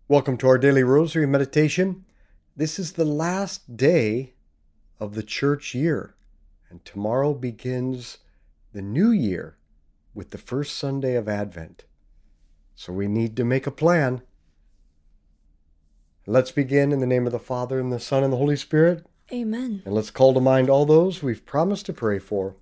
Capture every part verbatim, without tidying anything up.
Welcome to our daily rosary meditation. This is the last day of the church year, and tomorrow begins the new year with the first Sunday of Advent. So we need to make a plan. Let's begin in the name of the Father, and the Son, and the Holy Spirit. Amen. And let's call to mind all those we've promised to pray for.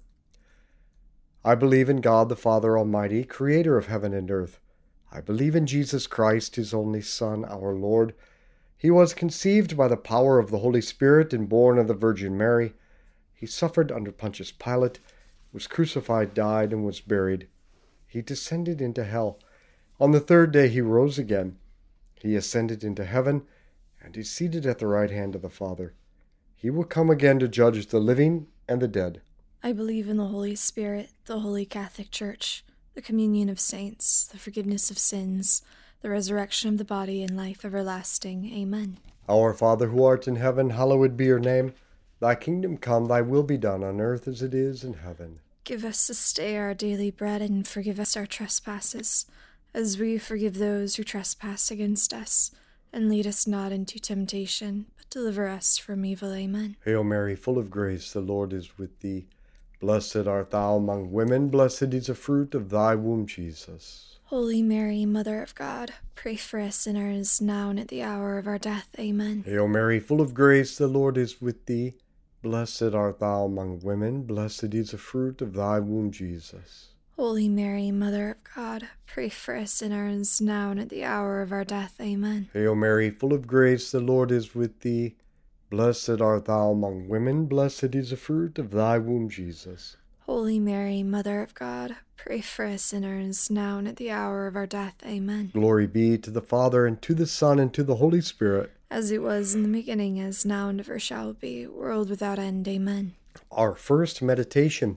I believe in God the Father Almighty, creator of heaven and earth. I believe in Jesus Christ, his only Son, our Lord. He was conceived by the power of the Holy Spirit and born of the Virgin Mary. He suffered under Pontius Pilate, was crucified, died, and was buried. He descended into hell. On the third day he rose again. He ascended into heaven, and is seated at the right hand of the Father. He will come again to judge the living and the dead. I believe in the Holy Spirit, the Holy Catholic Church, the communion of saints, the forgiveness of sins, the resurrection of the body, and life everlasting. Amen. Our Father who art in heaven, hallowed be your name. Thy kingdom come, thy will be done on earth as it is in heaven. Give us this day our daily bread, and forgive us our trespasses, as we forgive those who trespass against us. And lead us not into temptation, but deliver us from evil. Amen. Hail Mary, full of grace, the Lord is with thee. Blessed art thou among women, blessed is the fruit of thy womb, Jesus. Holy Mary, Mother of God, pray for us sinners, now and at the hour of our death. Amen. Hail Mary, full of grace, the Lord is with thee. Blessed art thou among women, blessed is the fruit of thy womb, Jesus. Holy Mary, Mother of God, pray for us sinners, now and at the hour of our death. Amen. Hail Mary, full of grace, the Lord is with thee. Blessed art thou among women, blessed is the fruit of thy womb, Jesus. Holy Mary, Mother of God, pray for us sinners, now and at the hour of our death. Amen. Glory be to the Father, and to the Son, and to the Holy Spirit. As it was in the beginning, as now, and ever shall be, world without end. Amen. Our first meditation.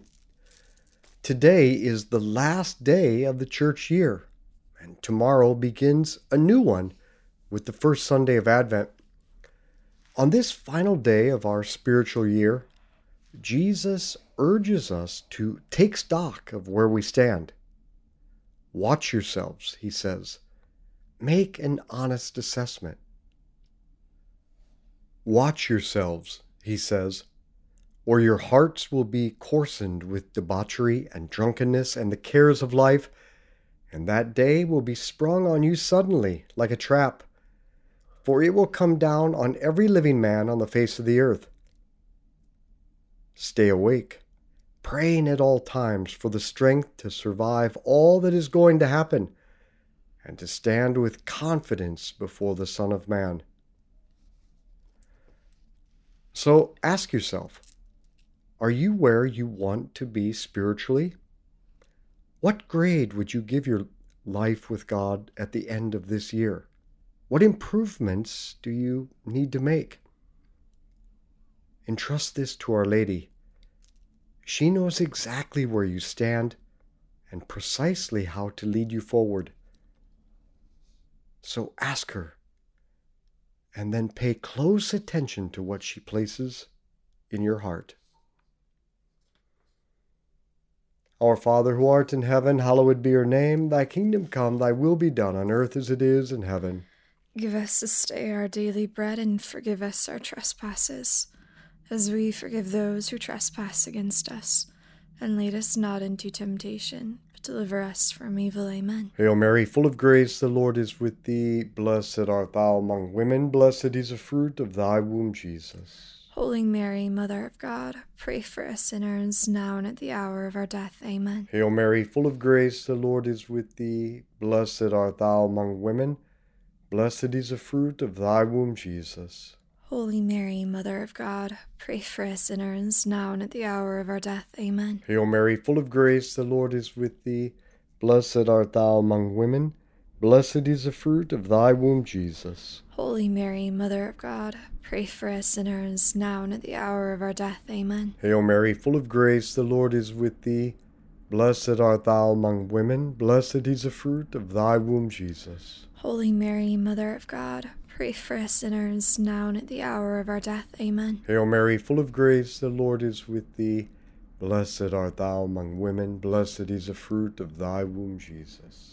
Today is the last day of the church year, and tomorrow begins a new one with the first Sunday of Advent. On this final day of our spiritual year, Jesus urges us to take stock of where we stand. Watch yourselves, he says. Make an honest assessment. Watch yourselves, he says, or your hearts will be coarsened with debauchery and drunkenness and the cares of life, and that day will be sprung on you suddenly like a trap. For it will come down on every living man on the face of the earth. Stay awake, praying at all times for the strength to survive all that is going to happen, and to stand with confidence before the Son of Man. So ask yourself, are you where you want to be spiritually? What grade would you give your life with God at the end of this year? What improvements do you need to make? Entrust this to Our Lady. She knows exactly where you stand and precisely how to lead you forward. So ask her, and then pay close attention to what she places in your heart. Our Father who art in heaven, hallowed be your name. Thy kingdom come, thy will be done on earth as it is in heaven. Give us this day our daily bread, and forgive us our trespasses, as we forgive those who trespass against us. And lead us not into temptation, but deliver us from evil. Amen. Hail Mary, full of grace, the Lord is with thee. Blessed art thou among women, blessed is the fruit of thy womb, Jesus. Holy Mary, Mother of God, pray for us sinners, now and at the hour of our death. Amen. Hail Mary, full of grace, the Lord is with thee. Blessed art thou among women, blessed is the fruit of thy womb, Jesus. Holy Mary, Mother of God, pray for us sinners, now and at the hour of our death. Amen. Hail Mary, full of grace, the Lord is with thee. Blessed art thou among women, blessed is the fruit of thy womb, Jesus. Holy Mary, Mother of God, pray for us sinners, now and at the hour of our death. Amen. Hail Mary, full of grace, the Lord is with thee. Blessed art thou among women, blessed is the fruit of thy womb, Jesus. Holy Mary, Mother of God, pray for us sinners, now and at the hour of our death. Amen. Hail Mary, full of grace, the Lord is with thee. Blessed art thou among women, blessed is the fruit of thy womb, Jesus.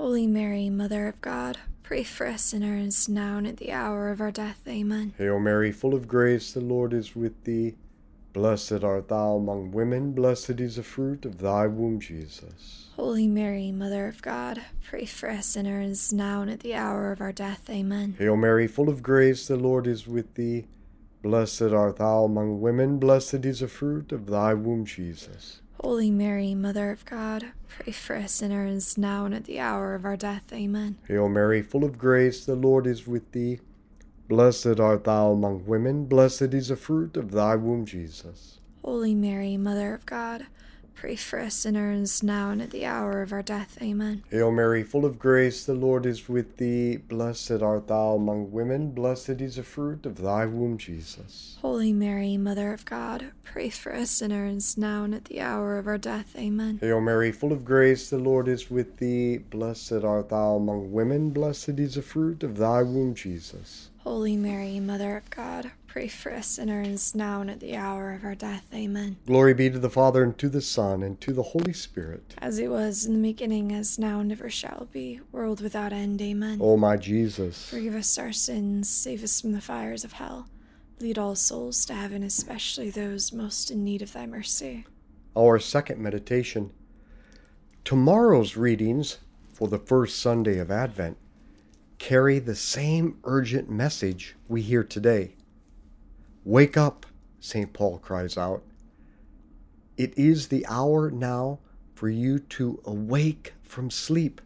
Holy Mary, Mother of God, pray for us sinners, now and at the hour of our death. Amen. Hail Mary, full of grace, the Lord is with thee. Blessed art thou among women, blessed is the fruit of thy womb, Jesus. Holy Mary, Mother of God, pray for us sinners, now and at the hour of our death. Amen. Hail Mary, full of grace, the Lord is with thee. Blessed art thou among women, blessed is the fruit of thy womb, Jesus. Holy Mary, Mother of God, pray for us sinners, now and at the hour of our death. Amen. Hail Mary, full of grace, the Lord is with thee. Blessed art thou among women, blessed is the fruit of thy womb, Jesus. Holy Mary, Mother of God, pray for us sinners, now and at the hour of our death. Amen. Hail Mary, full of grace, the Lord is with thee. Blessed art thou among women, blessed is the fruit of thy womb, Jesus. Holy Mary, Mother of God, pray for us sinners, now and at the hour of our death. Amen. Hail Mary, full of grace, the Lord is with thee. Blessed art thou among women, blessed is the fruit of thy womb, Jesus. Holy Mary, Mother of God, pray for us sinners, now and at the hour of our death. Amen. Glory be to the Father, and to the Son, and to the Holy Spirit. As it was in the beginning, as now, and ever shall be, world without end. Amen. O my Jesus, forgive us our sins, save us from the fires of hell. Lead all souls to heaven, especially those most in need of thy mercy. Our second meditation. Tomorrow's readings for the first Sunday of Advent carry the same urgent message we hear today. Wake up, Saint Paul cries out. It is the hour now for you to awake from sleep.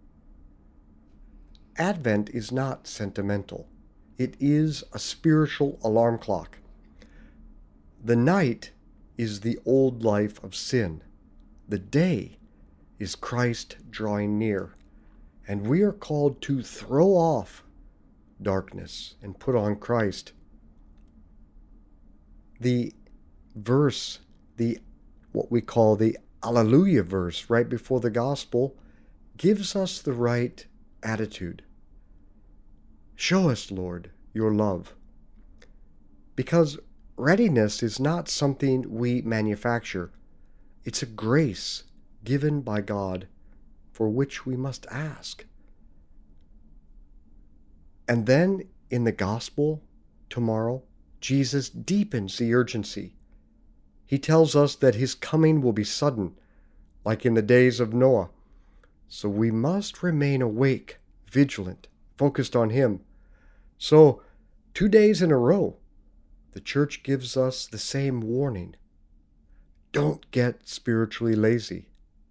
Advent is not sentimental. It is a spiritual alarm clock. The night is the old life of sin. The day is Christ drawing near. And we are called to throw off darkness and put on Christ. The verse, the what we call the Alleluia verse right before the gospel, gives us the right attitude. Show us, Lord, your love. Because readiness is not something we manufacture. It's a grace given by God for which we must ask. And then in the gospel tomorrow, Jesus deepens the urgency. He tells us that his coming will be sudden, like in the days of Noah. So we must remain awake, vigilant, focused on him. So, two days in a row, the church gives us the same warning. Don't get spiritually lazy.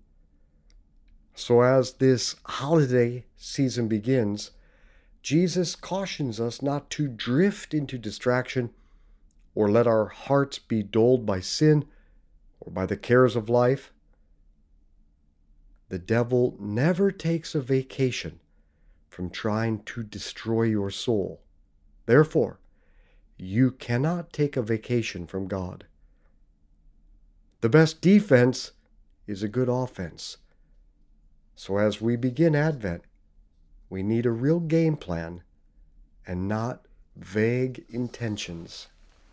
So as this holiday season begins, Jesus cautions us not to drift into distraction or let our hearts be dulled by sin or by the cares of life. The devil never takes a vacation from trying to destroy your soul. Therefore, you cannot take a vacation from God. The best defense is a good offense. So as we begin Advent, we need a real game plan and not vague intentions.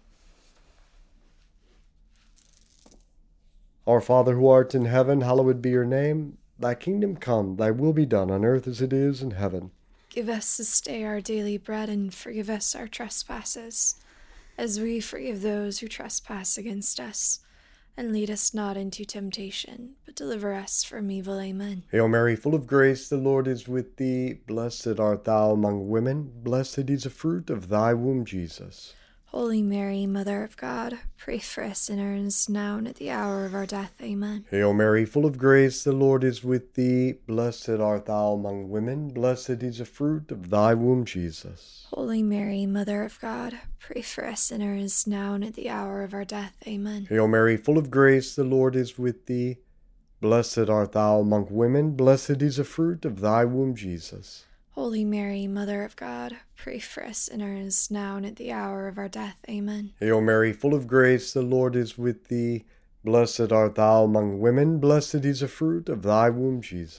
Our Father who art in heaven, hallowed be your name. Thy kingdom come, thy will be done on earth as it is in heaven. Give us this day our daily bread, and forgive us our trespasses, as we forgive those who trespass against us. And lead us not into temptation, but deliver us from evil. Amen. Hail Mary, full of grace, the Lord is with thee. Blessed art thou among women, blessed is the fruit of thy womb, Jesus. Holy Mary, Mother of God, pray for us sinners, now and at the hour of our death. Amen. Hail Mary, full of grace, the Lord is with thee. Blessed art thou among women, blessed is the fruit of thy womb, Jesus. Holy Mary, Mother of God, pray for us sinners, now and at the hour of our death. Amen. Hail Mary, full of grace, the Lord is with thee. Blessed art thou among women, blessed is the fruit of thy womb, Jesus. Holy Mary, Mother of God, pray for us sinners, now and at the hour of our death. Amen. Hail Mary, full of grace, the Lord is with thee. Blessed art thou among women, blessed is the fruit of thy womb, Jesus.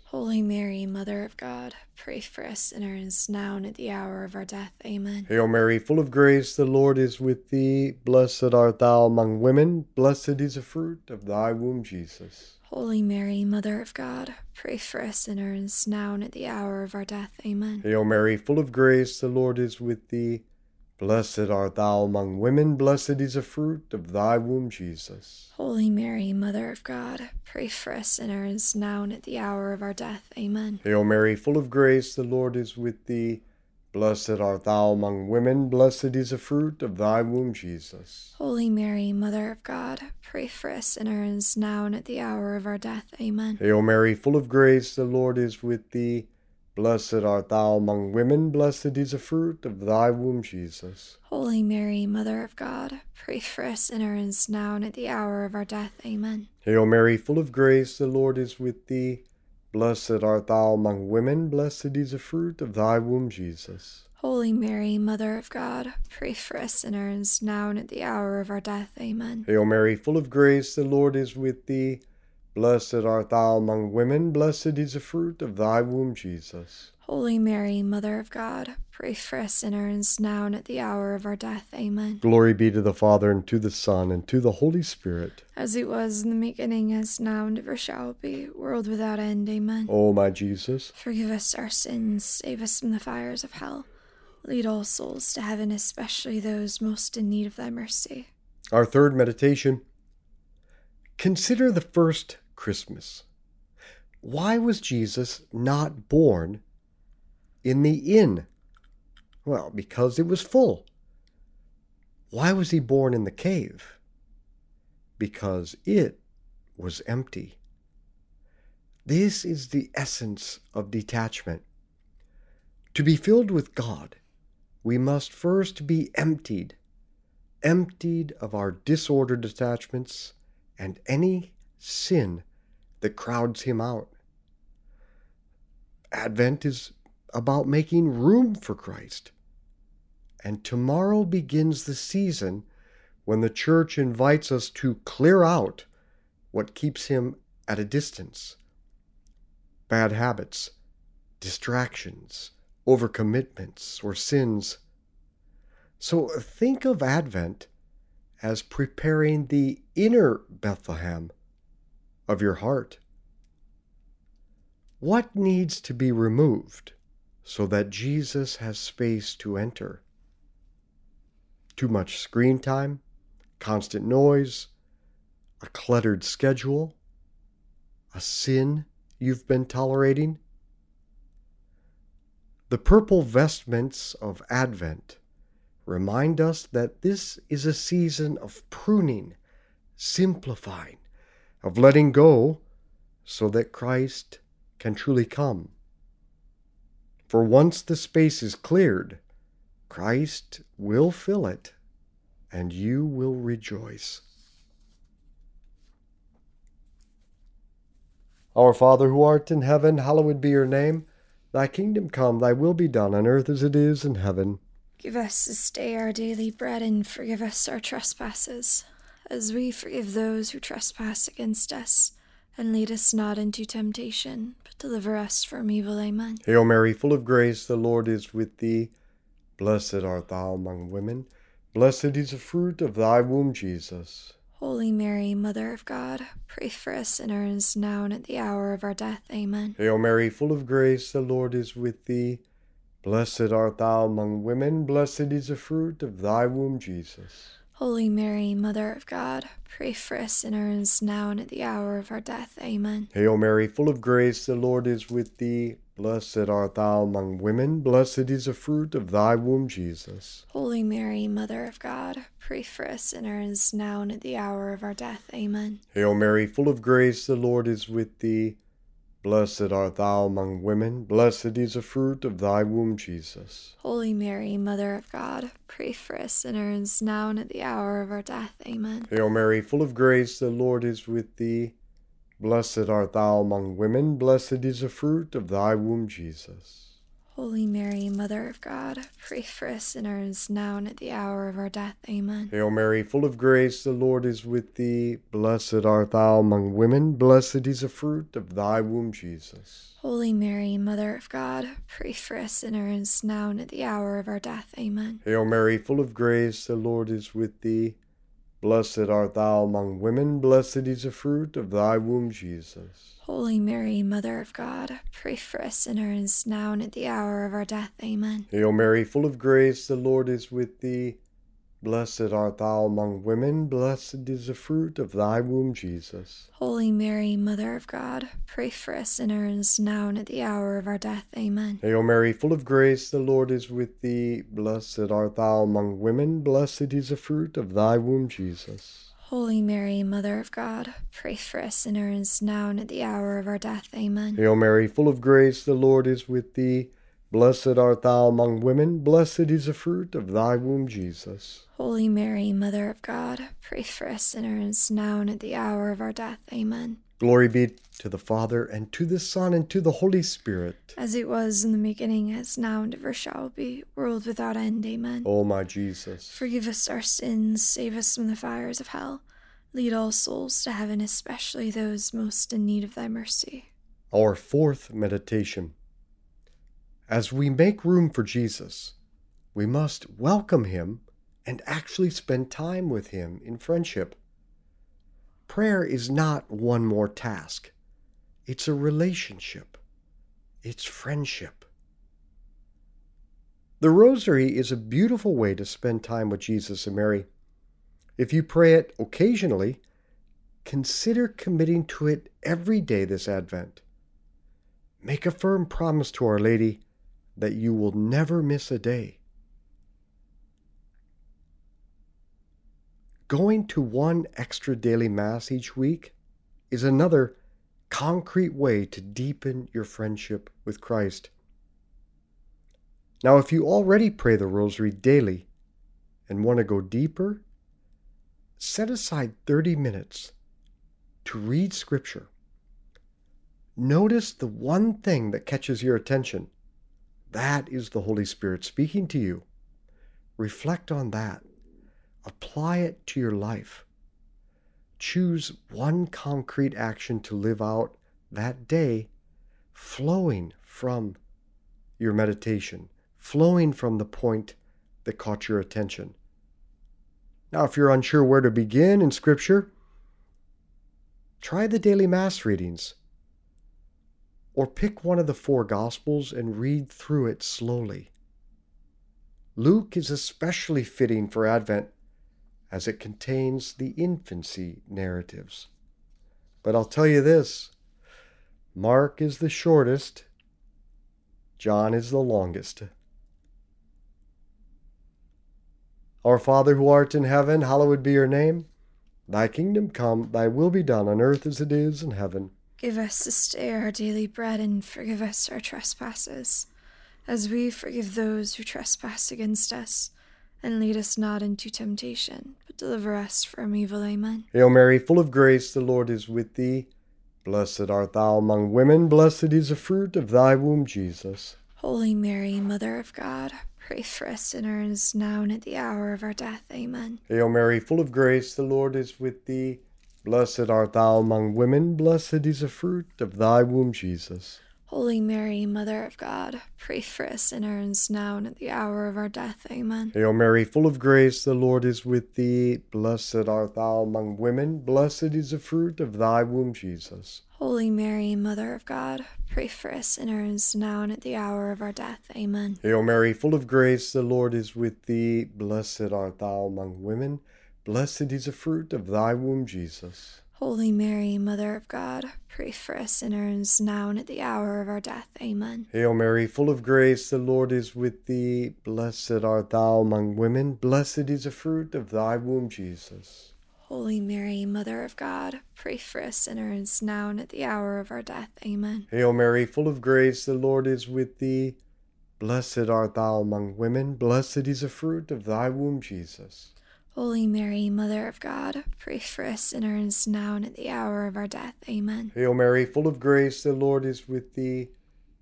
Holy Mary, Mother of God, pray for us sinners, now and at the hour of our death. Amen. Hail Mary, full of grace, the Lord is with thee. Blessed art thou among women. Blessed is the fruit of thy womb, Jesus. Holy Mary, Mother of God, pray for us sinners, now and at the hour of our death. Amen. Hail Mary, full of grace, the Lord is with thee. Blessed art thou among women. Blessed is the fruit of thy womb, Jesus. Holy Mary, Mother of God, pray for us sinners, now and at the hour of our death. Amen. Hail Mary, full of grace, the Lord is with thee. Blessed art thou among women. Blessed is the fruit of thy womb, Jesus. Holy Mary, Mother of God, pray for us sinners, now and at the hour of our death. Amen. Hail Mary, full of grace, the Lord is with thee. Blessed art thou among women. Blessed is the fruit of thy womb, Jesus. Holy Mary, Mother of God, pray for us sinners, now and at the hour of our death. Amen. Hail Mary, full of grace, the Lord is with thee. Blessed art thou among women. Blessed is the fruit of thy womb, Jesus. Holy Mary, Mother of God, pray for us sinners, now and at the hour of our death. Amen. Hail Mary, full of grace, the Lord is with thee. Blessed art thou among women. Blessed is the fruit of thy womb, Jesus. Holy Mary, Mother of God, pray for us sinners, now and at the hour of our death. Amen. Glory be to the Father, and to the Son, and to the Holy Spirit. As it was in the beginning, as now, and ever shall be, world without end. Amen. O my Jesus, forgive us our sins, save us from the fires of hell. Lead all souls to heaven, especially those most in need of thy mercy. Our third meditation. Consider the first Christmas. Why was Jesus not born in the inn? Well, because it was full. Why was he born in the cave? Because it was empty. This is the essence of detachment. To be filled with God, we must first be emptied, emptied of our disordered attachments and any sin that crowds him out. Advent is about making room for Christ. And tomorrow begins the season when the church invites us to clear out what keeps him at a distance. Bad habits, distractions, overcommitments, or sins. So think of Advent as preparing the inner Bethlehem of your heart. What needs to be removed so that Jesus has space to enter? Too much screen time, constant noise, a cluttered schedule, a sin you've been tolerating? The purple vestments of Advent remind us that this is a season of pruning, simplifying, of letting go so that Christ can truly come. For once the space is cleared, Christ will fill it, and you will rejoice. Our Father who art in heaven, hallowed be your name. Thy kingdom come, thy will be done on earth as it is in heaven. Give us this day our daily bread, and forgive us our trespasses, as we forgive those who trespass against us. And lead us not into temptation, but deliver us from evil. Amen. Hail Mary, full of grace, the Lord is with thee. Blessed art thou among women. Blessed is the fruit of thy womb, Jesus. Holy Mary, Mother of God, pray for us sinners, now and at the hour of our death. Amen. Hail Mary, full of grace, the Lord is with thee. Blessed art thou among women. Blessed is the fruit of thy womb, Jesus. Holy Mary, Mother of God, pray for us sinners, now and at the hour of our death. Amen. Hail Mary, full of grace, the Lord is with thee. Blessed art thou among women. Blessed is the fruit of thy womb, Jesus. Holy Mary, Mother of God, pray for us sinners, now and at the hour of our death. Amen. Hail Mary, full of grace, the Lord is with thee. Blessed art thou among women. Blessed is the fruit of thy womb, Jesus. Holy Mary, Mother of God, pray for us sinners, now and at the hour of our death. Amen. Hail Mary, full of grace, the Lord is with thee. Blessed art thou among women. Blessed is the fruit of thy womb, Jesus. Holy Mary, Mother of God, pray for us sinners, now and at the hour of our death. Amen. Hail Mary, full of grace, the Lord is with thee. Blessed art thou among women, blessed is the fruit of thy womb, Jesus. Holy Mary, Mother of God, pray for us sinners, now and at the hour of our death. Amen. Hail Mary, full of grace, the Lord is with thee. Blessed art thou among women, blessed is the fruit of thy womb, Jesus. Holy Mary, Mother of God, pray for us sinners, now and at the hour of our death. Amen. Hail Mary, full of grace, the Lord is with thee. Blessed art thou among women, blessed is the fruit of thy womb, Jesus. Holy Mary, Mother of God, pray for us sinners, now and at the hour of our death. Amen. Hail Mary, full of grace, the Lord is with thee. Blessed art thou among women, blessed is the fruit of thy womb, Jesus. Holy Mary, Mother of God, pray for us sinners, now and at the hour of our death. Amen. Hail Mary, full of grace, the Lord is with thee. Blessed art thou among women, blessed is the fruit of thy womb, Jesus. Holy Mary, Mother of God, pray for us sinners, now and at the hour of our death. Amen. Glory be to the Father, and to the Son, and to the Holy Spirit. As it was in the beginning, as now, and ever shall be, world without end. Amen. O my Jesus, forgive us our sins, save us from the fires of hell. Lead all souls to heaven, especially those most in need of thy mercy. Our fourth meditation. As we make room for Jesus, we must welcome him and actually spend time with him in friendship. Prayer is not one more task. It's a relationship. It's friendship. The Rosary is a beautiful way to spend time with Jesus and Mary. If you pray it occasionally, consider committing to it every day this Advent. Make a firm promise to Our Lady that you will never miss a day. Going to one extra daily Mass each week is another concrete way to deepen your friendship with Christ. Now, if you already pray the Rosary daily and want to go deeper, set aside thirty minutes to read Scripture. Notice the one thing that catches your attention. That is the Holy Spirit speaking to you. Reflect on that. Apply it to your life. Choose one concrete action to live out that day, flowing from your meditation, flowing from the point that caught your attention. Now, if you're unsure where to begin in Scripture, try the daily Mass readings. Or pick one of the four Gospels and read through it slowly. Luke is especially fitting for Advent as it contains the infancy narratives. But I'll tell you this, Mark is the shortest, John is the longest. Our Father who art in heaven, hallowed be your name. Thy kingdom come, thy will be done on earth as it is in heaven. Give us this day our daily bread, and forgive us our trespasses, as we forgive those who trespass against us. And lead us not into temptation, but deliver us from evil. Amen. Hail Mary, full of grace, the Lord is with thee. Blessed art thou among women, blessed is the fruit of thy womb, Jesus. Holy Mary, Mother of God, pray for us sinners, now and at the hour of our death. Amen. Hail Mary, full of grace, the Lord is with thee. Blessed art thou among women, blessed is the fruit of thy womb, Jesus. Holy Mary, Mother of God, pray for us sinners, now and at the hour of our death. Amen. Hail Mary, full of grace, the Lord is with thee. Blessed art thou among women, blessed is the fruit of thy womb, Jesus. Holy Mary, Mother of God, pray for us sinners, now and at the hour of our death. Amen. Hail Mary, full of grace, the Lord is with thee. Blessed art thou among women, blessed is the fruit of thy womb, Jesus. Holy Mary, Mother of God, pray for us sinners, now and at the hour of our death. Amen. Hail Mary, full of grace, the Lord is with thee. Blessed art thou among women, blessed is the fruit of thy womb, Jesus. Holy Mary, Mother of God, pray for us sinners, now and at the hour of our death. Amen. Hail Mary, full of grace, the Lord is with thee. Blessed art thou among women, blessed is the fruit of thy womb, Jesus. Holy Mary, Mother of God, pray for us sinners, now and at the hour of our death. Amen. Hail Mary, full of grace, the Lord is with thee.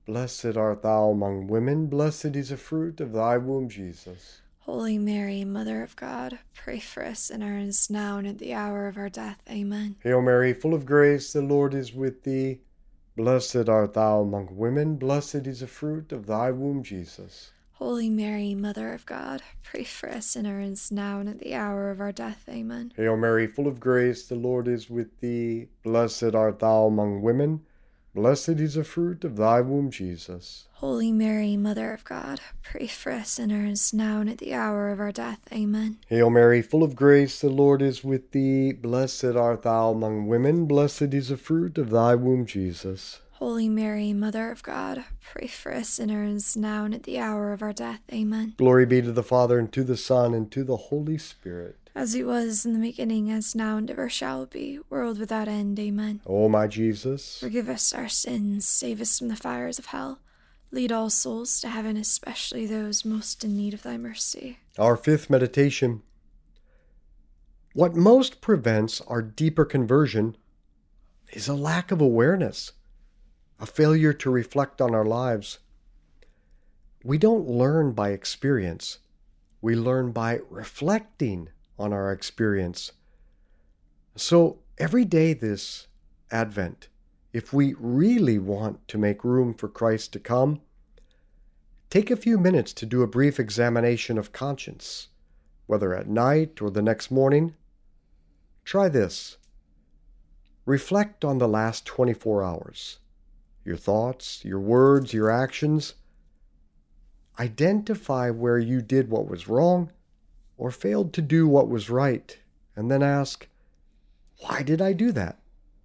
blessed art thou among women, blessed is the fruit of thy womb, Jesus. Holy Mary, Mother of God, pray for us sinners, now and at the hour of our death. Amen. Hail Mary, full of grace, the Lord is with thee. Blessed art thou among women, blessed is the fruit of thy womb, Jesus. Holy Mary, Mother of God, pray for us sinners, now and at the hour of our death. Amen. Hail Mary, full of grace, the Lord is with thee. Blessed art thou among women, blessed is the fruit of thy womb, Jesus. Holy Mary, Mother of God, pray for us sinners, now and at the hour of our death. Amen. Hail Mary, full of grace, the Lord is with thee. Blessed art thou among women, blessed is the fruit of thy womb, Jesus. Holy Mary, Mother of God, pray for us sinners, now and at the hour of our death. Amen. Glory be to the Father, and to the Son, and to the Holy Spirit. As it was in the beginning, as now, and ever shall be, world without end. Amen. O my Jesus, forgive us our sins, save us from the fires of hell. Lead all souls to heaven, especially those most in need of thy mercy. Our fifth meditation. What most prevents our deeper conversion is a lack of awareness, a failure to reflect on our lives. We don't learn by experience. We learn by reflecting on our experience. So every day this Advent, if we really want to make room for Christ to come, take a few minutes to do a brief examination of conscience, whether at night or the next morning. Try this. Reflect on the last twenty-four hours. Your thoughts, your words, your actions. Identify where you did what was wrong or failed to do what was right, and then ask, why did I do that?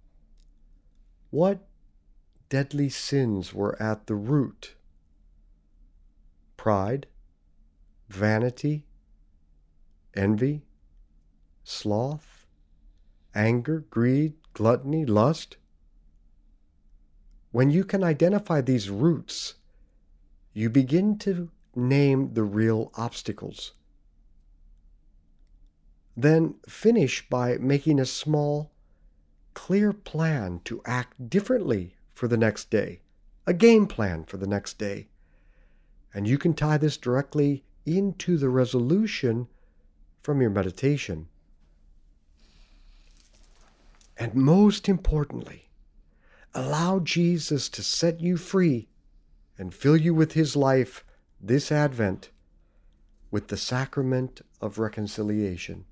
What deadly sins were at the root? Pride, vanity, envy, sloth, anger, greed, gluttony, lust? When you can identify these roots, you begin to name the real obstacles. Then finish by making a small, clear plan to act differently for the next day, a game plan for the next day. And you can tie this directly into the resolution from your meditation. And most importantly, allow Jesus to set you free and fill you with his life this Advent with the sacrament of reconciliation.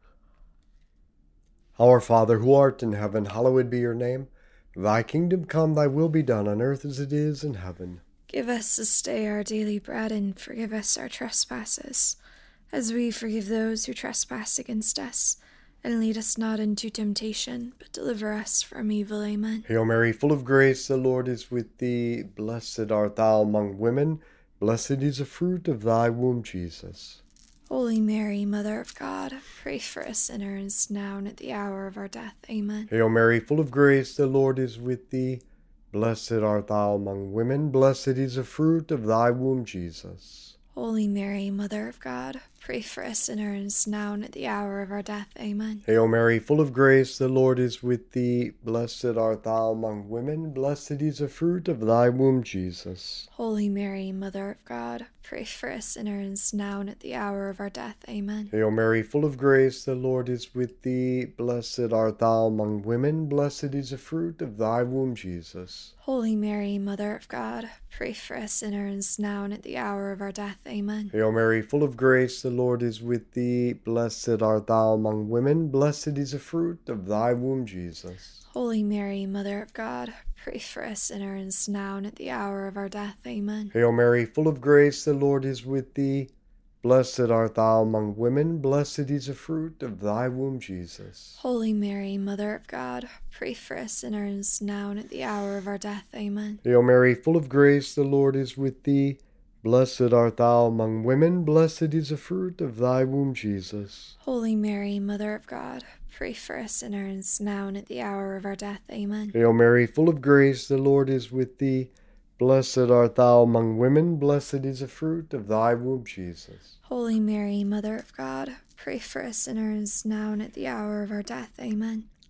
Our Father, who art in heaven, hallowed be your name. Thy kingdom come, thy will be done on earth as it is in heaven. Give us this day our daily bread, and forgive us our trespasses, as we forgive those who trespass against us. And lead us not into temptation, but deliver us from evil. Amen. Hail Mary, full of grace, the Lord is with thee. Blessed art thou among women. Blessed is the fruit of thy womb, Jesus. Holy Mary, Mother of God, pray for us sinners, now and at the hour of our death. Amen. Hail Mary, full of grace, the Lord is with thee. Blessed art thou among women. Blessed is the fruit of thy womb, Jesus. Holy Mary, Mother of God, pray for us sinners, now and at the hour of our death. Amen. Hail Mary, full of grace, the Lord is with thee. Blessed art thou among women. Blessed is the fruit of thy womb, Jesus. Holy Mary, Mother of God, pray for us sinners, now and at the hour of our death. Amen. Hail Mary, full of grace, the Lord is with thee. Blessed art thou among women. Blessed is the fruit of thy womb, Jesus. Holy Mary, Mother of God, pray for us sinners, now and at the hour of our death. Amen. Hail Mary, full of grace, the Lord is with thee. Blessed art thou among women. Blessed is the fruit of thy womb, Jesus. Holy Mary, Mother of God, pray for us sinners, now and at the hour of our death. Amen. Hail Mary, full of grace, the Lord is with thee. Blessed art thou among women. Blessed is the fruit of thy womb, Jesus. Holy Mary, Mother of God, pray for us sinners, now and at the hour of our death. Amen. Hail Mary, full of grace, the Lord is with thee. Blessed art thou among women. Blessed is the fruit of thy womb, Jesus. Holy Mary, Mother of God, pray for us sinners, now and at the hour of our death. Amen. Hail Mary, full of grace, the Lord is with thee. Blessed art thou among women. Blessed is the fruit of thy womb, Jesus. Holy Mary, Mother of God, pray for us sinners, now and at the hour of our death. Amen.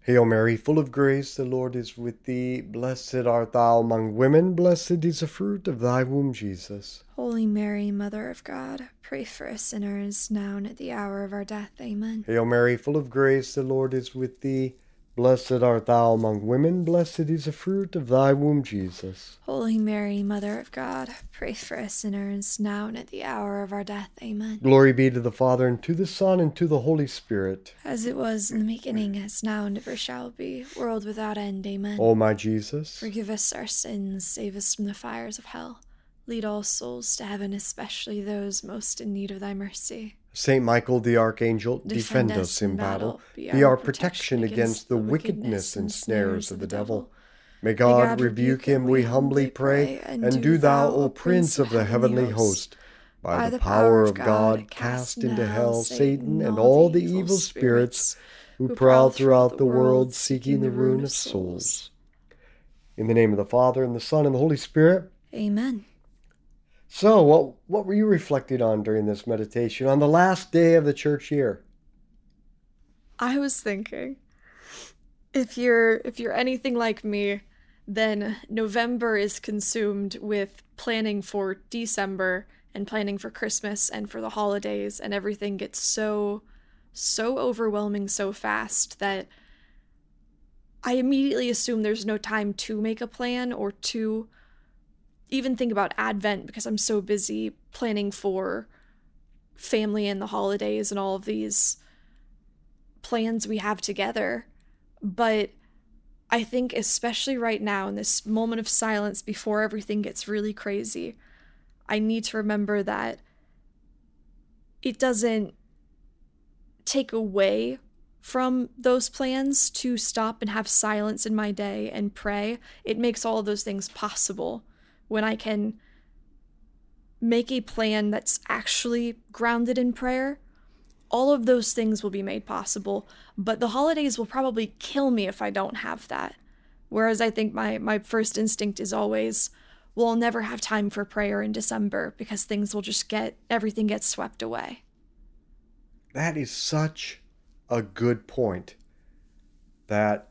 Hail Mary, full of grace, the Lord is with thee. Blessed art thou among women, blessed is the fruit of thy womb, Jesus. Holy Mary, Mother of God, pray for us sinners, now and at the hour of our death. Amen. Hail Mary, full of grace, the Lord is with thee. Blessed art thou among women, blessed is the fruit of thy womb, Jesus. Holy Mary, Mother of God, pray for us sinners, now and at the hour of our death. Amen. Glory be to the Father, and to the Son, and to the Holy Spirit. As it was in the beginning, as now, and ever shall be, world without end. Amen. O my Jesus, forgive us our sins, save us from the fires of hell. Lead all souls to heaven, especially those most in need of thy mercy. Saint Michael the Archangel, defend, defend us in battle. Be our, be our protection, protection against the wickedness and snares of the devil. May God, May God rebuke him, we humbly pray, and, and do thou, O Prince of the heavenly host, by, by the power of God, cast into hell Satan and all the evil spirits who prowl throughout the world seeking the ruin of souls. In the name of the Father, and the Son, and the Holy Spirit. Amen. So, what what were you reflecting on during this meditation on the last day of the church year? I was thinking, if you're if you're anything like me, then November is consumed with planning for December and planning for Christmas and for the holidays, and everything gets so so overwhelming so fast that I immediately assume there's no time to make a plan or to even think about Advent, because I'm so busy planning for family and the holidays and all of these plans we have together. But I think especially right now, in this moment of silence before everything gets really crazy, I need to remember that it doesn't take away from those plans to stop and have silence in my day and pray. It makes all of those things possible. When I can make a plan that's actually grounded in prayer, all of those things will be made possible. But the holidays will probably kill me if I don't have that. Whereas I think my, my first instinct is always, well, I'll never have time for prayer in December because things will just get, everything gets swept away. That is such a good point, that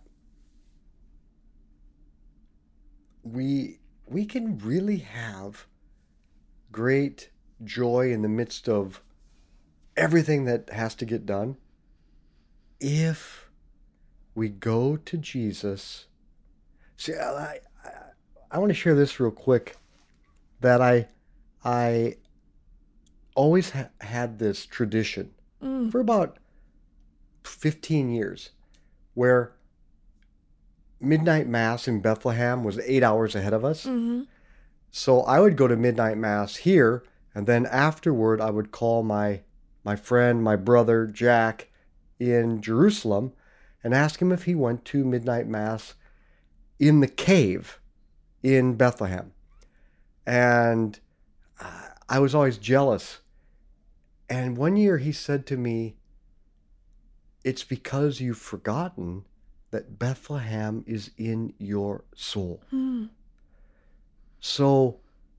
we... we can really have great joy in the midst of everything that has to get done if we go to Jesus. See, I, I, I want to share this real quick, that I, I always ha- had this tradition mm. for about fifteen years, where midnight mass in Bethlehem was eight hours ahead of us. Mm-hmm. So I would go to midnight mass here, and then afterward I would call my my friend, my brother Jack in Jerusalem, and ask him if he went to midnight mass in the cave in Bethlehem. And uh, I was always jealous. And one year he said to me, "It's because you've forgotten that Bethlehem is in your soul." Mm. So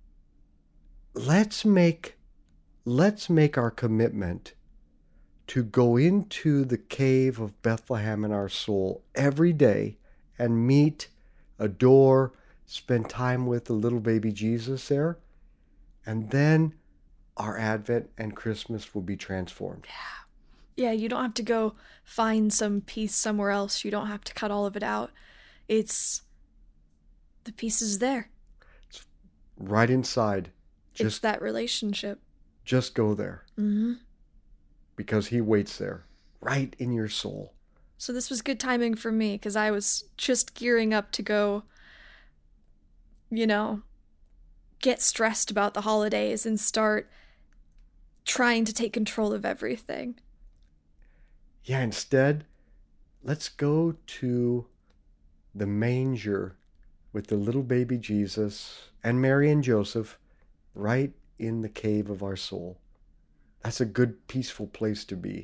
let's make let's make our commitment to go into the cave of Bethlehem in our soul every day and meet, adore, spend time with the little baby Jesus there, and then our Advent and Christmas will be transformed. Yeah. Yeah, you don't have to go find some piece somewhere else. You don't have to cut all of it out. It's, the piece is there. It's right inside. Just, it's that relationship. Just go there. Mm-hmm. Because he waits there, right in your soul. So this was good timing for me, because I was just gearing up to go, you know, get stressed about the holidays and start trying to take control of everything. Yeah, instead, let's go to the manger with the little baby Jesus and Mary and Joseph right in the cave of our soul. That's a good, peaceful place to be.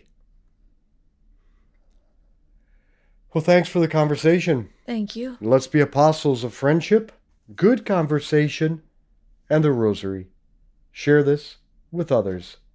Well, thanks for the conversation. Thank you. Let's be apostles of friendship, good conversation, and the rosary. Share this with others.